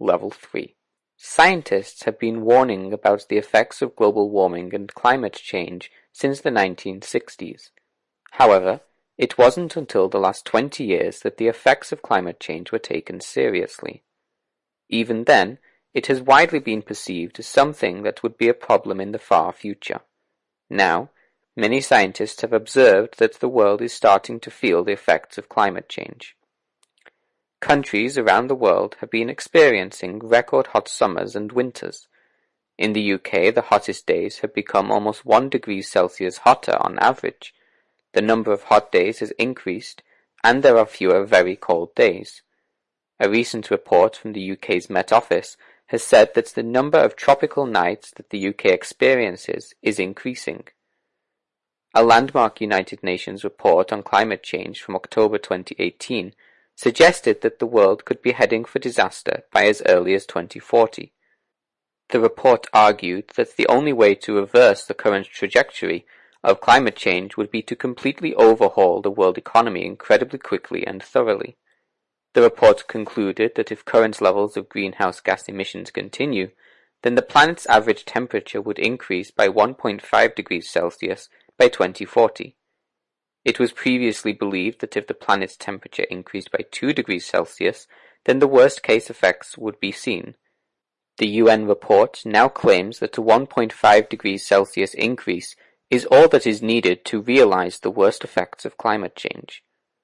Level 3. Scientists have been warning about the effects of global warming and climate change since the 1960s. However, it wasn't until the last 20 years that the effects of climate change were taken seriously. Even then, it has widely been perceived as something that would be a problem in the far future. Now, many scientists have observed that the world is starting to feel the effects of climate change. Countries around the world have been experiencing record hot summers and winters. In the UK, the hottest days have become almost 1 degree Celsius hotter on average. The number of hot days has increased, and there are fewer very cold days. A recent report from the UK's Met Office has said that the number of tropical nights that the UK experiences is increasing. A landmark United Nations report on climate change from October 2018 suggested that the world could be heading for disaster by as early as 2040. The report argued that the only way to reverse the current trajectory of climate change would be to completely overhaul the world economy incredibly quickly and thoroughly. The report concluded that if current levels of greenhouse gas emissions continue, then the planet's average temperature would increase by 1.5 degrees Celsius by 2040. It was previously believed that if the planet's temperature increased by 2 degrees Celsius, then the worst-case effects would be seen. The UN report now claims that a 1.5 degrees Celsius increase is all that is needed to realize the worst effects of climate change.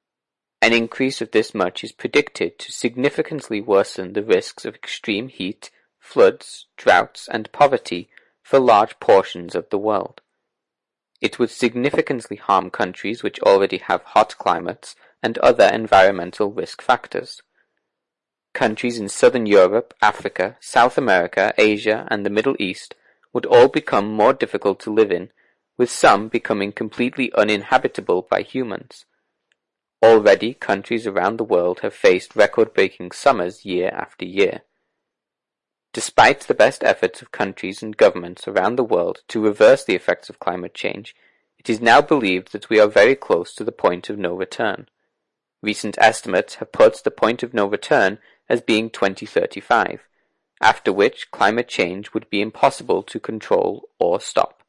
An increase of this much is predicted to significantly worsen the risks of extreme heat, floods, droughts, and poverty for large portions of the world. It would significantly harm countries which already have hot climates and other environmental risk factors. Countries in Southern Europe, Africa, South America, Asia, and the Middle East would all become more difficult to live in, with some becoming completely uninhabitable by humans. Already, countries around the world have faced record-breaking summers year after year. Despite the best efforts of countries and governments around the world to reverse the effects of climate change, it is now believed that we are very close to the point of no return. Recent estimates have put the point of no return as being 2035, after which climate change would be impossible to control or stop.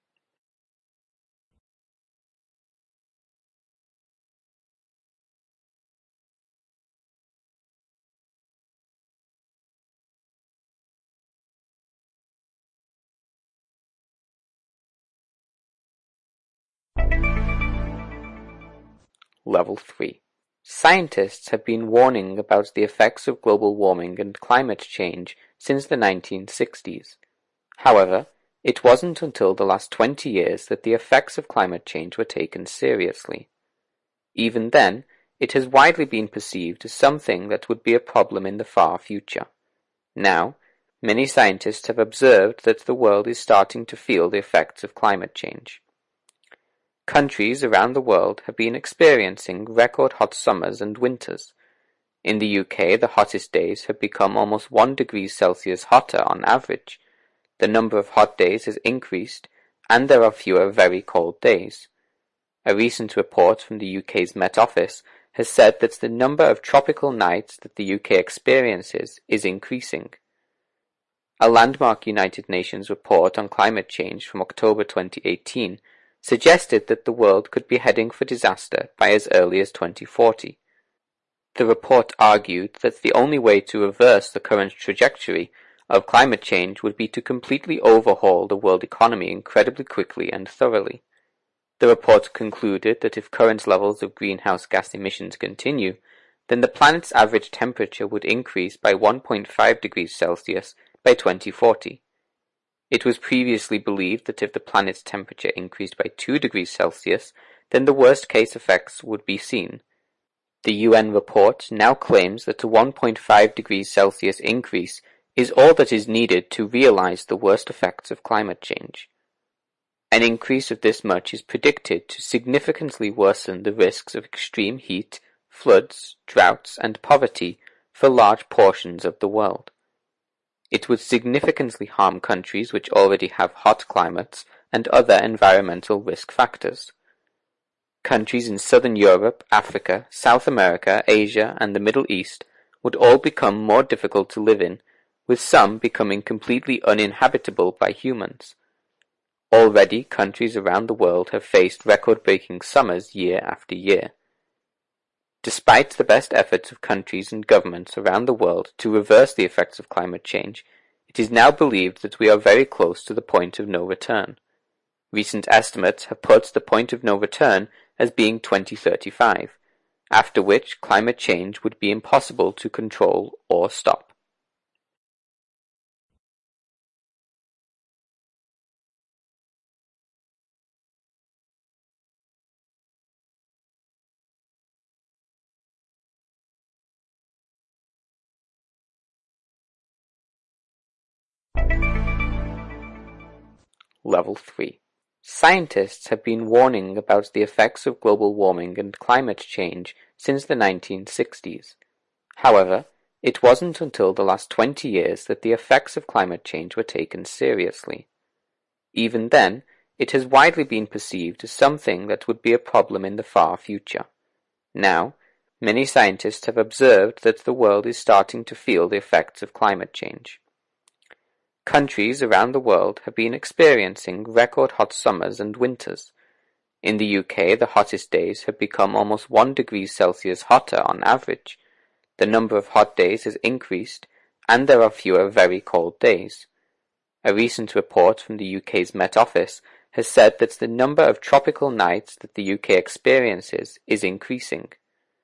Level 3. Scientists have been warning about the effects of global warming and climate change since the 1960s. However, it wasn't until the last 20 years that the effects of climate change were taken seriously. Even then, it has widely been perceived as something that would be a problem in the far future. Now, many scientists have observed that the world is starting to feel the effects of climate change. Countries around the world have been experiencing record hot summers and winters. In the UK, the hottest days have become almost 1 degree Celsius hotter on average. The number of hot days has increased, and there are fewer very cold days. A recent report from the UK's Met Office has said that the number of tropical nights that the UK experiences is increasing. A landmark United Nations report on climate change from October 2018 suggested that the world could be heading for disaster by as early as 2040. The report argued that the only way to reverse the current trajectory of climate change would be to completely overhaul the world economy incredibly quickly and thoroughly. The report concluded that if current levels of greenhouse gas emissions continue, then the planet's average temperature would increase by 1.5 degrees Celsius by 2040. It was previously believed that if the planet's temperature increased by 2 degrees Celsius, then the worst-case effects would be seen. The UN report now claims that a 1.5 degrees Celsius increase is all that is needed to realize the worst effects of climate change. An increase of this much is predicted to significantly worsen the risks of extreme heat, floods, droughts, and poverty for large portions of the world. It would significantly harm countries which already have hot climates and other environmental risk factors. Countries in Southern Europe, Africa, South America, Asia, and the Middle East would all become more difficult to live in, with some becoming completely uninhabitable by humans. Already, countries around the world have faced record-breaking summers year after year. Despite the best efforts of countries and governments around the world to reverse the effects of climate change, it is now believed that we are very close to the point of no return. Recent estimates have put the point of no return as being 2035, after which climate change would be impossible to control or stop. Level 3. Scientists have been warning about the effects of global warming and climate change since the 1960s. However, it wasn't until the last 20 years that the effects of climate change were taken seriously. Even then, it has widely been perceived as something that would be a problem in the far future. Now, many scientists have observed that the world is starting to feel the effects of climate change. Countries around the world have been experiencing record hot summers and winters. In the UK, the hottest days have become almost 1 degree Celsius hotter on average. The number of hot days has increased, and there are fewer very cold days. A recent report from the UK's Met Office has said that the number of tropical nights that the UK experiences is increasing.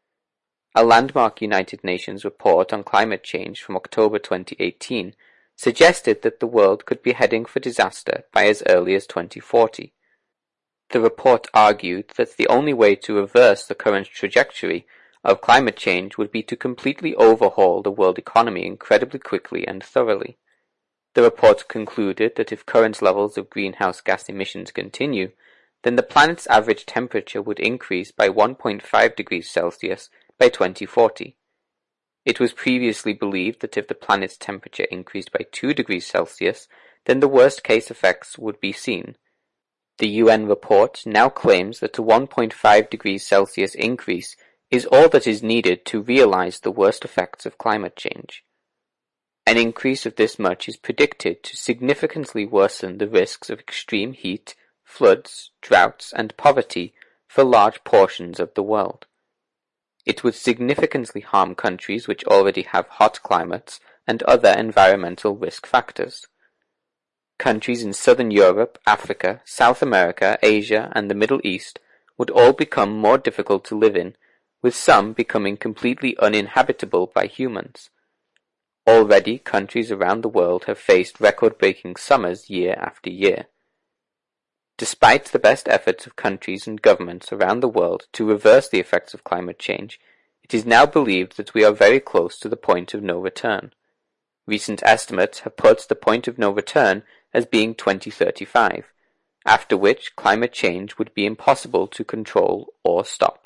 A landmark United Nations report on climate change from October 2018 suggested that the world could be heading for disaster by as early as 2040. The report argued that the only way to reverse the current trajectory of climate change would be to completely overhaul the world economy incredibly quickly and thoroughly. The report concluded that if current levels of greenhouse gas emissions continue, then the planet's average temperature would increase by 1.5 degrees Celsius by 2040. It was previously believed that if the planet's temperature increased by 2 degrees Celsius, then the worst-case effects would be seen. The UN report now claims that a 1.5 degrees Celsius increase is all that is needed to realize the worst effects of climate change. An increase of this much is predicted to significantly worsen the risks of extreme heat, floods, droughts, and poverty for large portions of the world. It would significantly harm countries which already have hot climates and other environmental risk factors. Countries in Southern Europe, Africa, South America, Asia, and the Middle East would all become more difficult to live in, with some becoming completely uninhabitable by humans. Already, countries around the world have faced record-breaking summers year after year. Despite the best efforts of countries and governments around the world to reverse the effects of climate change, it is now believed that we are very close to the point of no return. Recent estimates have put the point of no return as being 2035, after which climate change would be impossible to control or stop.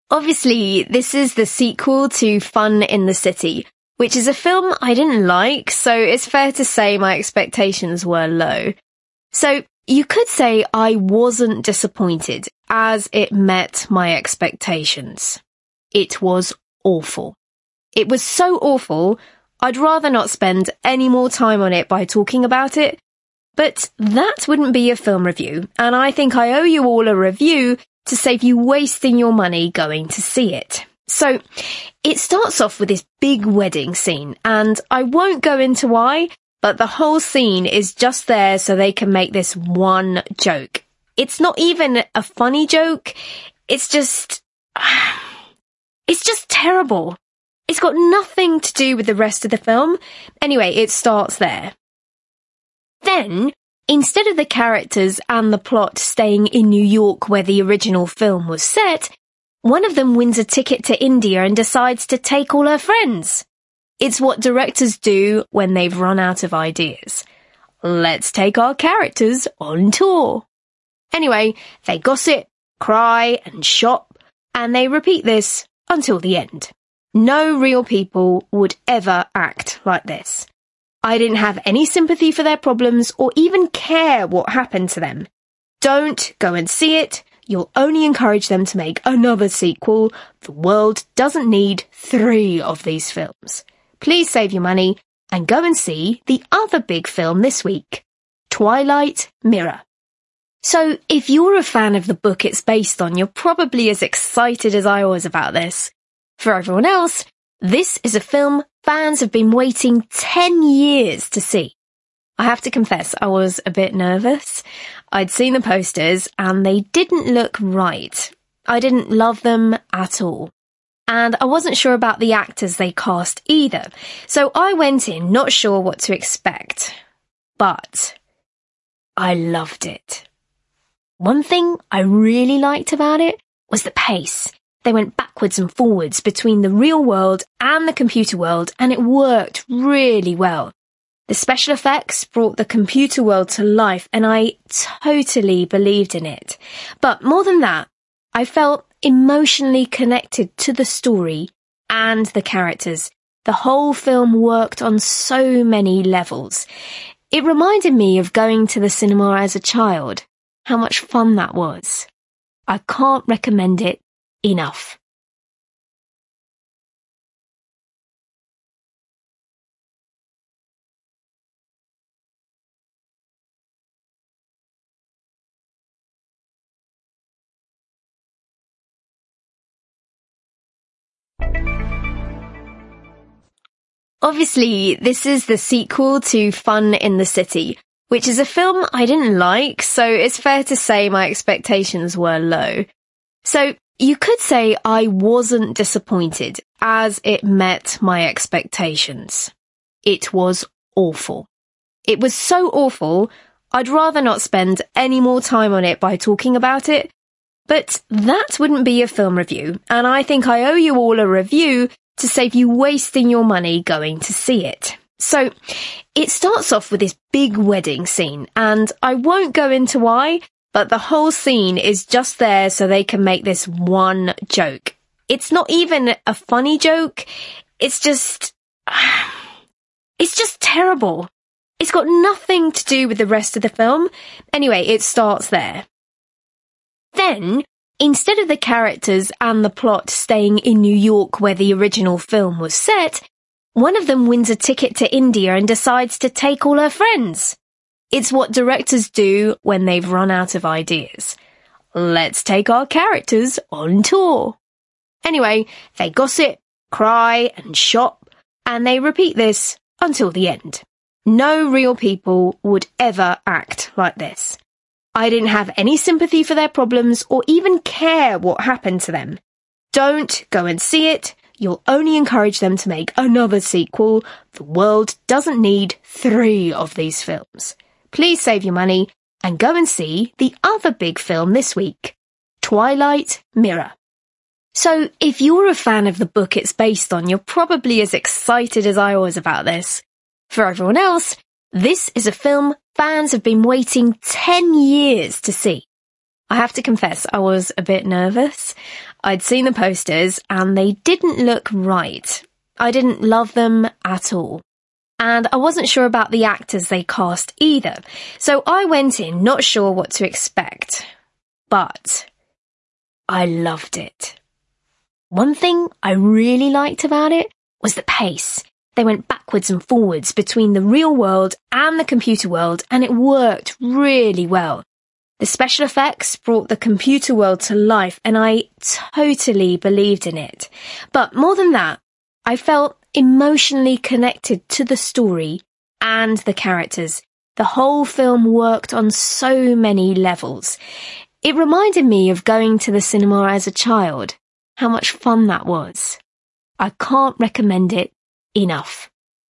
Obviously, this is the sequel to Fun in the City, which is a film I didn't like, so it's fair to say my expectations were low. So you could say I wasn't disappointed, as it met my expectations. It was awful. It was so awful, I'd rather not spend any more time on it by talking about it. But that wouldn't be a film review, and I think I owe you all a review to save you wasting your money going to see it. So, it starts off with this big wedding scene, and I won't go into why, but the whole scene is just there so they can make this one joke. It's not even a funny joke, it's just terrible. It's got nothing to do with the rest of the film. Anyway, it starts there. Then, instead of the characters and the plot staying in New York where the original film was set, one of them wins a ticket to India and decides to take all her friends. It's what directors do when they've run out of ideas. Let's take our characters on tour. Anyway, they gossip, cry, and shop, and they repeat this until the end. No real people would ever act like this. I didn't have any sympathy for their problems or even care what happened to them. Don't go and see it. You'll only encourage them to make another sequel. The world doesn't need 3 of these films. Please save your money and go and see the other big film this week, Twilight Mirror. So if you're a fan of the book it's based on, you're probably as excited as I was about this. For everyone else, this is a film fans have been waiting 10 years to see. I have to confess, I was a bit nervous. I'd seen the posters and they didn't look right. I didn't love them at all. And I wasn't sure about the actors they cast either. So I went in not sure what to expect. But I loved it. One thing I really liked about it was the pace. They went backwards and forwards between the real world and the computer world, and it worked really well. The special effects brought the computer world to life, and I totally believed in it. But more than that, I felt emotionally connected to the story and the characters. The whole film worked on so many levels. It reminded me of going to the cinema as a child, how much fun that was. I can't recommend it enough. Obviously, this is the sequel to Fun in the City, which is a film I didn't like, so it's fair to say my expectations were low. So you could say I wasn't disappointed, as it met my expectations. It was awful. It was so awful, I'd rather not spend any more time on it by talking about it. But that wouldn't be a film review, and I think I owe you all a review to save you wasting your money going to see it. So, it starts off with this big wedding scene, and I won't go into why, but the whole scene is just there so they can make this one joke. It's not even a funny joke, it's just terrible. It's got nothing to do with the rest of the film. Anyway, it starts there. Then, instead of the characters and the plot staying in New York where the original film was set, one of them wins a ticket to India and decides to take all her friends. It's what directors do when they've run out of ideas. Let's take our characters on tour. Anyway, they gossip, cry, and shop, and they repeat this until the end. No real people would ever act like this. I didn't have any sympathy for their problems or even care what happened to them. Don't go and see it. You'll only encourage them to make another sequel. The world doesn't need 3 of these films. Please save your money and go and see the other big film this week, Twilight Mirror. So if you're a fan of the book it's based on, you're probably as excited as I was about this. For everyone else, this is a film fans have been waiting 10 years to see. I have to confess, I was a bit nervous. I'd seen the posters and they didn't look right. I didn't love them at all. And I wasn't sure about the actors they cast either. So I went in not sure what to expect. But I loved it. One thing I really liked about it was the pace. They went backwards and forwards between the real world and the computer world, and it worked really well. The special effects brought the computer world to life, and I totally believed in it. But more than that, I felt emotionally connected to the story and the characters. The whole film worked on so many levels. It reminded me of going to the cinema as a child, how much fun that was. I can't recommend it enough.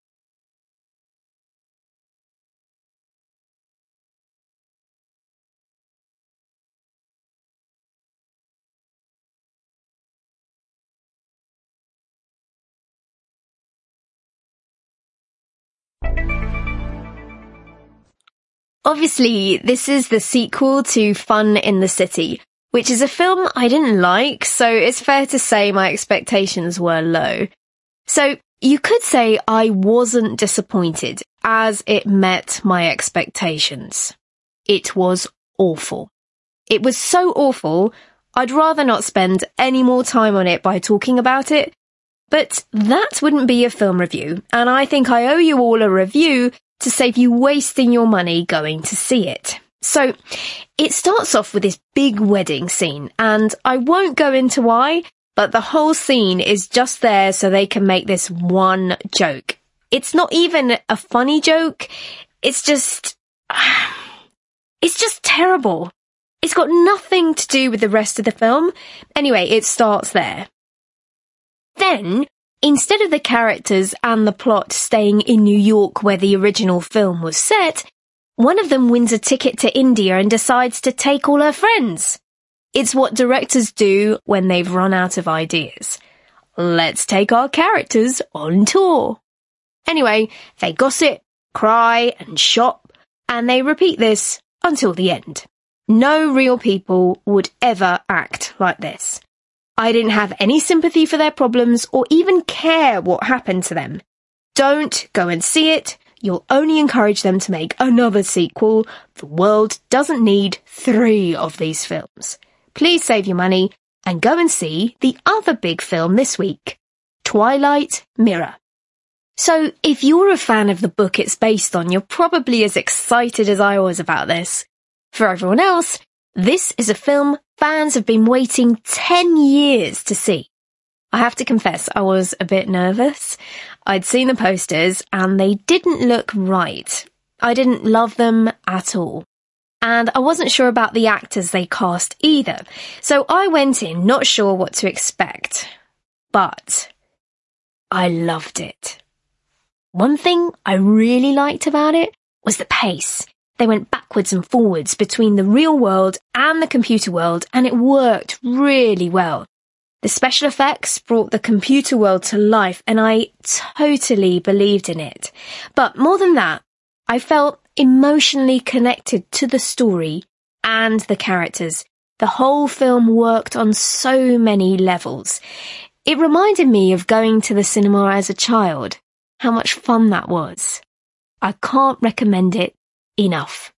Obviously, this is the sequel to Fun in the City, which is a film I didn't like, so it's fair to say my expectations were low. So you could say I wasn't disappointed, as it met my expectations. It was awful. It was so awful, I'd rather not spend any more time on it by talking about it. But that wouldn't be a film review, and I think I owe you all a review to save you wasting your money going to see it. So, it starts off with this big wedding scene, and I won't go into why, but the whole scene is just there so they can make this one joke. It's not even a funny joke, it's just terrible. It's got nothing to do with the rest of the film. Anyway, it starts there. Then, instead of the characters and the plot staying in New York where the original film was set, one of them wins a ticket to India and decides to take all her friends. It's what directors do when they've run out of ideas. Let's take our characters on tour. Anyway, they gossip, cry, and shop, and they repeat this until the end. No real people would ever act like this. I didn't have any sympathy for their problems or even care what happened to them. Don't go and see it. You'll only encourage them to make another sequel. The world doesn't need 3 of these films. Please save your money and go and see the other big film this week, Twilight Mirror. So if you're a fan of the book it's based on, you're probably as excited as I was about this. For everyone else, this is a film fans have been waiting 10 years to see. I have to confess, I was a bit nervous. I'd seen the posters and they didn't look right. I didn't love them at all. And I wasn't sure about the actors they cast either. So I went in not sure what to expect. But I loved it. One thing I really liked about it was the pace. They went backwards and forwards between the real world and the computer world, and it worked really well. The special effects brought the computer world to life, and I totally believed in it. But more than that, I felt emotionally connected to the story and the characters. The whole film worked on so many levels. It reminded me of going to the cinema as a child, how much fun that was. I can't recommend it enough.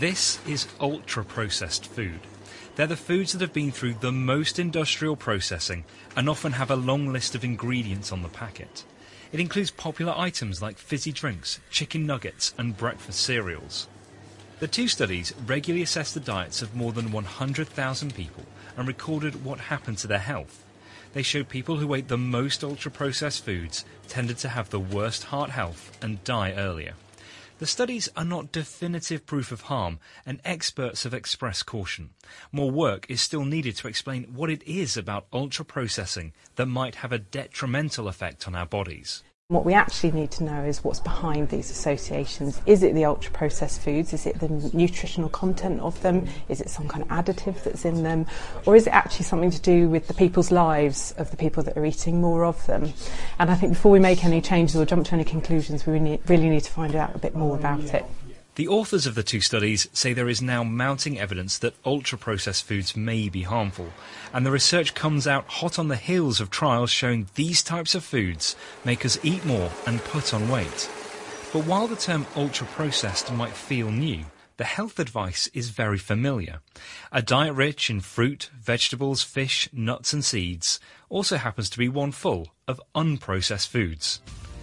This is ultra-processed food. They're the foods that have been through the most industrial processing and often have a long list of ingredients on the packet. It includes popular items like fizzy drinks, chicken nuggets and breakfast cereals. The two studies regularly assessed the diets of more than 100,000 people and recorded what happened to their health. They showed people who ate the most ultra-processed foods tended to have the worst heart health and die earlier. The studies are not definitive proof of harm, and experts have expressed caution. More work is still needed to explain what it is about ultra-processing that might have a detrimental effect on our bodies. What we actually need to know is what's behind these associations. Is it the ultra-processed foods? Is it the nutritional content of them? Is it some kind of additive that's in them? Or is it actually something to do with the people's lives of the people that are eating more of them? And I think before we make any changes or jump to any conclusions, we really need to find out a bit more about it. The authors of the two studies say there is now mounting evidence that ultra-processed foods may be harmful, and the research comes out hot on the heels of trials showing these types of foods make us eat more and put on weight. But while the term ultra-processed might feel new, the health advice is very familiar. A diet rich in fruit, vegetables, fish, nuts and seeds also happens to be one full of unprocessed foods.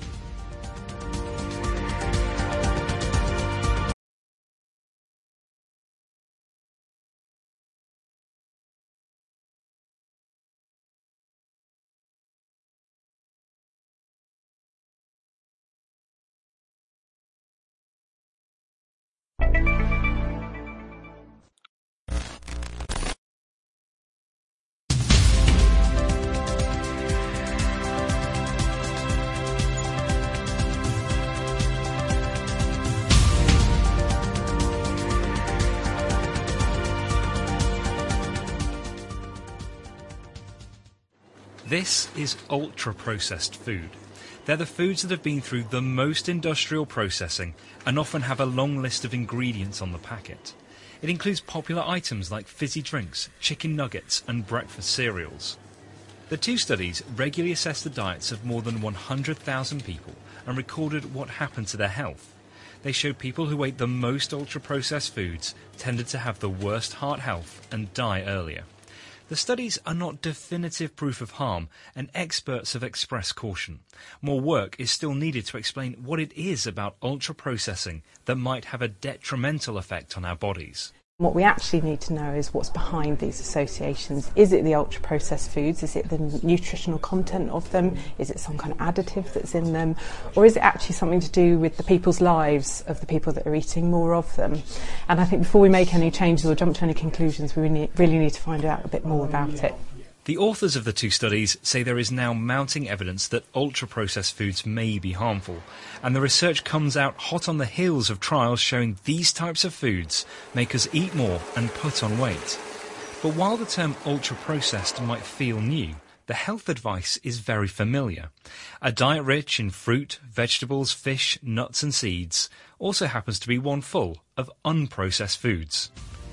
This is ultra-processed food. They're the foods that have been through the most industrial processing and often have a long list of ingredients on the packet. It includes popular items like fizzy drinks, chicken nuggets and breakfast cereals. The two studies regularly assessed the diets of more than 100,000 people and recorded what happened to their health. They showed people who ate the most ultra-processed foods tended to have the worst heart health and die earlier. The studies are not definitive proof of harm, and experts have expressed caution. More work is still needed to explain what it is about ultra-processing that might have a detrimental effect on our bodies. What we actually need to know is what's behind these associations. Is it the ultra-processed foods? Is it the nutritional content of them? Is it some kind of additive that's in them? Or is it actually something to do with the people's lives of the people that are eating more of them? And I think before we make any changes or jump to any conclusions, we really need to find out a bit more about it. The authors of the two studies say there is now mounting evidence that ultra-processed foods may be harmful, and the research comes out hot on the heels of trials showing these types of foods make us eat more and put on weight. But while the term ultra-processed might feel new, the health advice is very familiar. A diet rich in fruit, vegetables, fish, nuts and seeds also happens to be one full of unprocessed foods.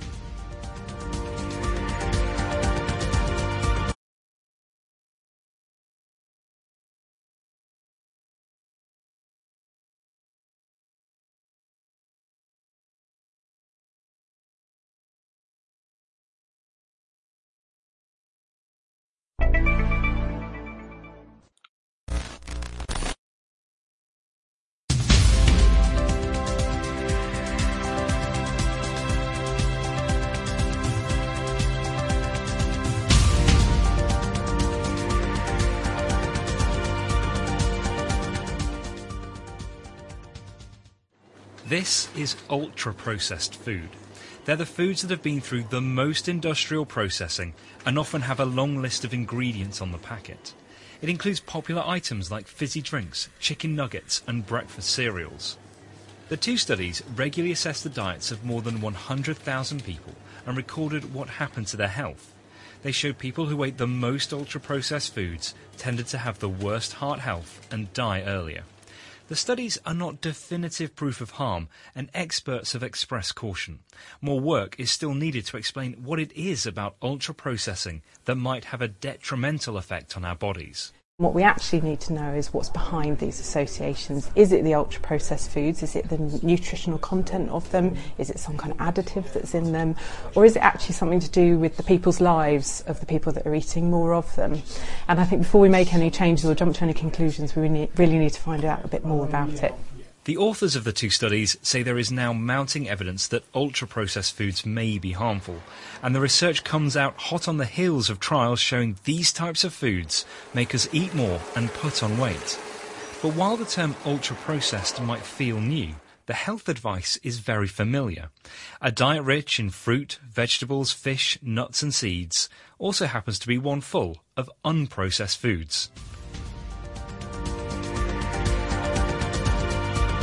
This is ultra-processed food. They're the foods that have been through the most industrial processing and often have a long list of ingredients on the packet. It includes popular items like fizzy drinks, chicken nuggets and breakfast cereals. The two studies regularly assessed the diets of more than 100,000 people and recorded what happened to their health. They showed people who ate the most ultra-processed foods tended to have the worst heart health and die earlier. The studies are not definitive proof of harm, and experts have expressed caution. More work is still needed to explain what it is about ultra-processing that might have a detrimental effect on our bodies. What we actually need to know is what's behind these associations. Is it the ultra-processed foods? Is it the nutritional content of them? Is it some kind of additive that's in them? Or is it actually something to do with the people's lives of the people that are eating more of them? And I think before we make any changes or jump to any conclusions, we really need to find out a bit more about it. The authors of the two studies say there is now mounting evidence that ultra-processed foods may be harmful, and the research comes out hot on the heels of trials showing these types of foods make us eat more and put on weight. But while the term ultra-processed might feel new, the health advice is very familiar. A diet rich in fruit, vegetables, fish, nuts and seeds also happens to be one full of unprocessed foods.